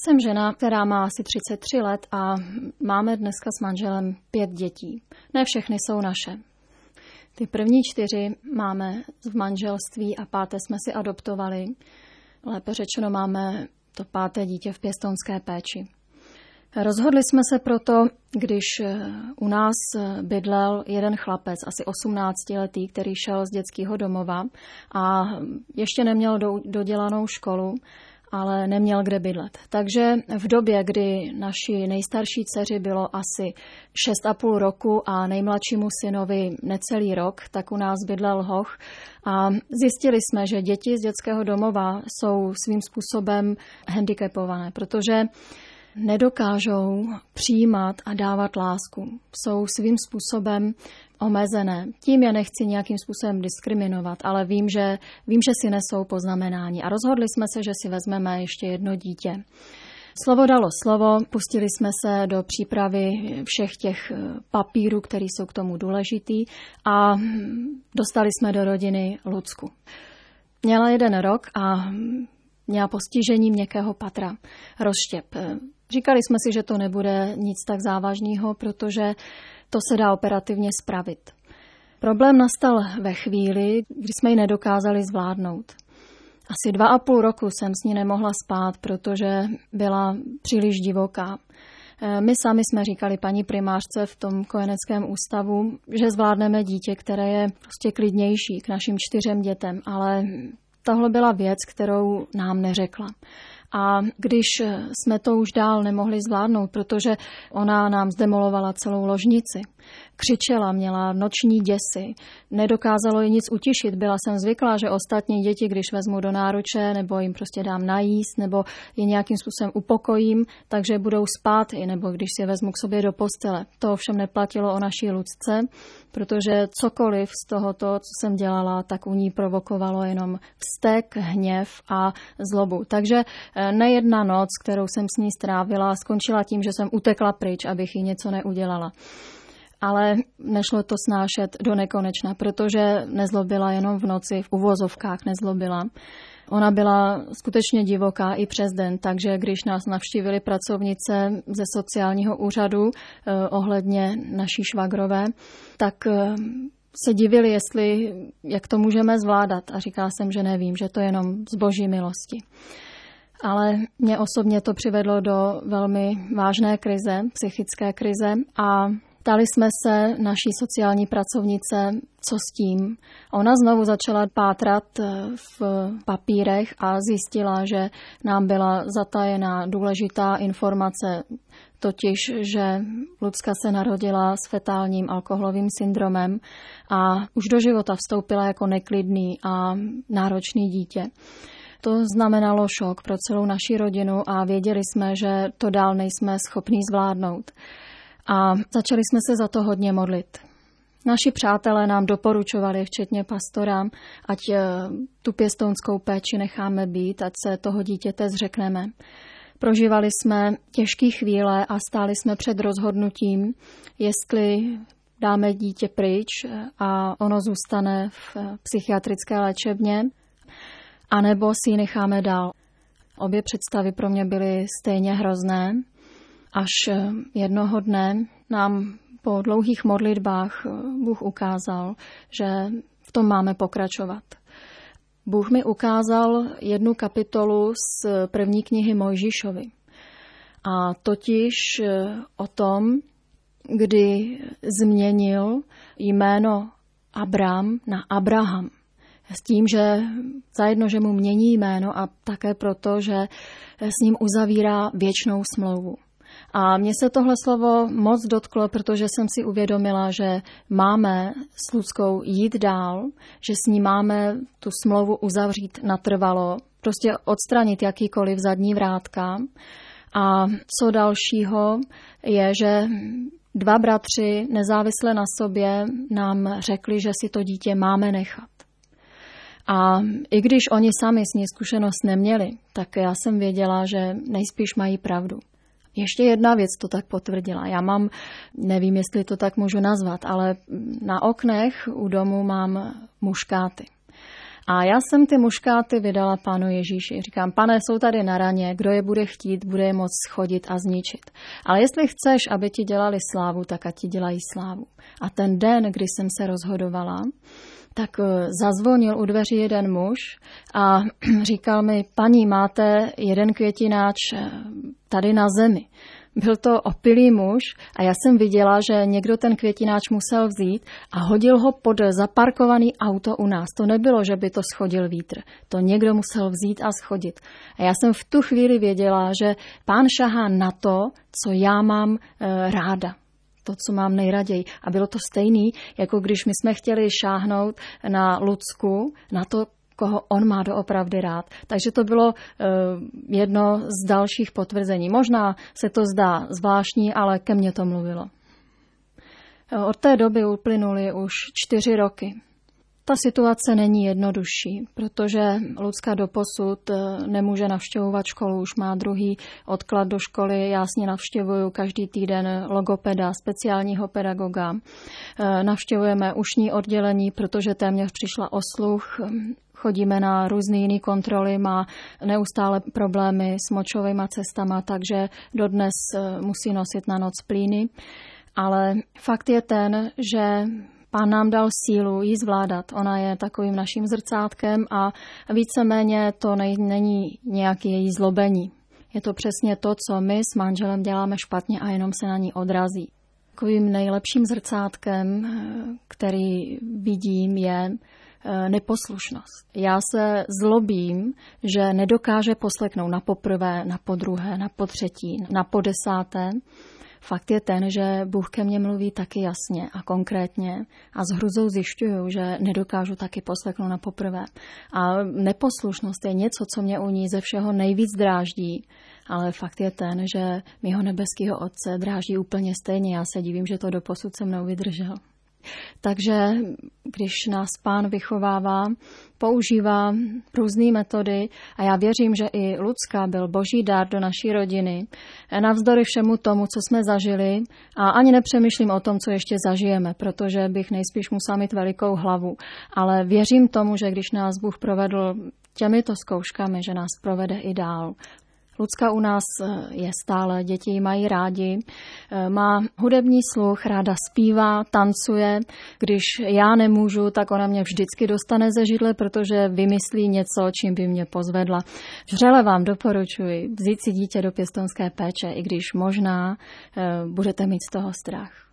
Jsem žena, která má asi 33 let a máme dneska s manželem 5 dětí. Ne všechny jsou naše. Ty první 4 máme v manželství a 5. jsme si adoptovali. Lépe řečeno máme to 5. dítě v pěstounské péči. Rozhodli jsme se proto, když u nás bydlel jeden chlapec, asi 18letý, který šel z dětského domova a ještě neměl dodělanou školu, ale neměl kde bydlet. Takže v době, kdy naší nejstarší dceři bylo asi 6,5 roku a nejmladšímu synovi necelý rok, tak u nás bydlel hoch a zjistili jsme, že děti z dětského domova jsou svým způsobem handicapované, protože nedokážou přijímat a dávat lásku. Jsou svým způsobem omezené. Tím je nechci nějakým způsobem diskriminovat, ale vím, že si nesou poznamenání. A rozhodli jsme se, že si vezmeme ještě jedno dítě. Slovo dalo slovo, pustili jsme se do přípravy všech těch papírů, které jsou k tomu důležitý a dostali jsme do rodiny Lucku. Měla 1 rok a měla postižení měkkého patra, rozštěp. Říkali jsme si, že to nebude nic tak závažného, protože to se dá operativně spravit. Problém nastal ve chvíli, kdy jsme ji nedokázali zvládnout. Asi 2,5 roku jsem s ní nemohla spát, protože byla příliš divoká. My sami jsme říkali paní primářce v tom kojeneckém ústavu, že zvládneme dítě, které je prostě klidnější k našim 4 dětem, ale tohle byla věc, kterou nám neřekla. A když jsme to už dál nemohli zvládnout, protože ona nám zdemolovala celou ložnici, křičela, měla noční děsy, nedokázalo ji nic utišit. Byla jsem zvyklá, že ostatní děti, když vezmu do náruče, nebo jim prostě dám najíst, nebo je nějakým způsobem upokojím, takže budou spát, nebo když si je vezmu k sobě do postele. To ovšem neplatilo o naší Lucce, protože cokoliv z tohoto, co jsem dělala, tak u ní provokovalo jenom vztek, hněv a zlobu. Takže nejedna noc, kterou jsem s ní strávila, skončila tím, že jsem utekla pryč, abych jí něco neudělala. Ale nešlo to snášet do nekonečna, protože nezlobila jenom v noci, v uvozovkách nezlobila. Ona byla skutečně divoká i přes den, takže když nás navštívili pracovnice ze sociálního úřadu ohledně naší švagrové, tak se divili, jak to můžeme zvládat. A říkala jsem, že nevím, že to je jenom z boží milosti. Ale mě osobně to přivedlo do velmi vážné krize, psychické krize a ptali jsme se naší sociální pracovnice, co s tím. Ona znovu začala pátrat v papírech a zjistila, že nám byla zatajená důležitá informace, totiž, že Lucka se narodila s fetálním alkoholovým syndromem a už do života vstoupila jako neklidný a náročný dítě. To znamenalo šok pro celou naši rodinu a věděli jsme, že to dál nejsme schopní zvládnout. A začali jsme se za to hodně modlit. Naši přátelé nám doporučovali, včetně pastora, ať tu pěstounskou péči necháme být, ať se toho dítěte zřekneme. Prožívali jsme těžké chvíle a stáli jsme před rozhodnutím, jestli dáme dítě pryč a ono zůstane v psychiatrické léčebně, anebo si ji necháme dál. Obě představy pro mě byly stejně hrozné, až jednoho dne nám po dlouhých modlitbách Bůh ukázal, že v tom máme pokračovat. Bůh mi ukázal jednu kapitolu z 1. knihy Mojžíšovi. A totiž o tom, kdy změnil jméno Abram na Abraham. S tím, že zajedno, že mu mění jméno a také proto, že s ním uzavírá věčnou smlouvu. A mně se tohle slovo moc dotklo, protože jsem si uvědomila, že máme s Luckou jít dál, že s ní máme tu smlouvu uzavřít natrvalo, prostě odstranit jakýkoliv zadní vrátka. A co dalšího je, že 2 bratři nezávisle na sobě nám řekli, že si to dítě máme nechat. A i když oni sami s ní zkušenost neměli, tak já jsem věděla, že nejspíš mají pravdu. Ještě jedna věc to tak potvrdila. Já mám, nevím, jestli to tak můžu nazvat, ale na oknech u domu mám muškáty. A já jsem ty muškáty vydala Pánu Ježíši. Říkám, Pane, jsou tady na raně, kdo je bude chtít, bude je moct schodit a zničit. Ale jestli chceš, aby ti dělali slávu, tak ať ti dělají slávu. A ten den, kdy jsem se rozhodovala, tak zazvonil u dveří jeden muž a říkal mi, paní, máte jeden květináč tady na zemi. Byl to opilý muž a já jsem viděla, že někdo ten květináč musel vzít a hodil ho pod zaparkovaný auto u nás. To nebylo, že by to schodil vítr. To někdo musel vzít a schodit. A já jsem v tu chvíli věděla, že Pán šahá na to, co já mám ráda. To, co mám nejraději. A bylo to stejný, jako když my jsme chtěli šáhnout na Lucku, na to, koho on má doopravdy rád. Takže to bylo jedno z dalších potvrzení. Možná se to zdá zvláštní, ale ke mně to mluvilo. Od té doby uplynuly už 4 roky. Ta situace není jednodušší, protože Lucka doposud nemůže navštěvovat školu, už má druhý odklad do školy. Já s ní navštěvuju každý týden logopeda, speciálního pedagoga. Navštěvujeme ušní oddělení, protože téměř přišla o sluch. Chodíme na různé jiné kontroly, má neustále problémy s močovými cestama, takže dodnes musí nosit na noc plíny. Ale fakt je ten, že Pán nám dal sílu jí zvládat. Ona je takovým naším zrcátkem a víceméně to není nějaké její zlobení. Je to přesně to, co my s manželem děláme špatně a jenom se na ní odrazí. Takovým nejlepším zrcátkem, který vidím, je neposlušnost. Já se zlobím, že nedokáže poslechnout na poprvé, na podruhé, na potřetí, na podesáté. Fakt je ten, že Bůh ke mně mluví taky jasně a konkrétně a s hrůzou zjišťuju, že nedokážu taky poslechnout na poprvé. A neposlušnost je něco, co mě u ní ze všeho nejvíc dráždí, ale fakt je ten, že mýho nebeského Otce dráždí úplně stejně. Já se divím, že to doposud se mnou vydržel. Takže když nás Pán vychovává, používá různé metody a já věřím, že i Lucka byl boží dar do naší rodiny. Navzdory všemu tomu, co jsme zažili a ani nepřemýšlím o tom, co ještě zažijeme, protože bych nejspíš musela mít velikou hlavu. Ale věřím tomu, že když nás Bůh provedl těmito zkouškami, že nás provede i dál. Lucka u nás je stále, děti ji mají rádi, má hudební sluch, ráda zpívá, tancuje. Když já nemůžu, tak ona mě vždycky dostane ze židle, protože vymyslí něco, čím by mě pozvedla. Vřele vám doporučuji vzít si dítě do pěstounské péče, i když možná budete mít z toho strach.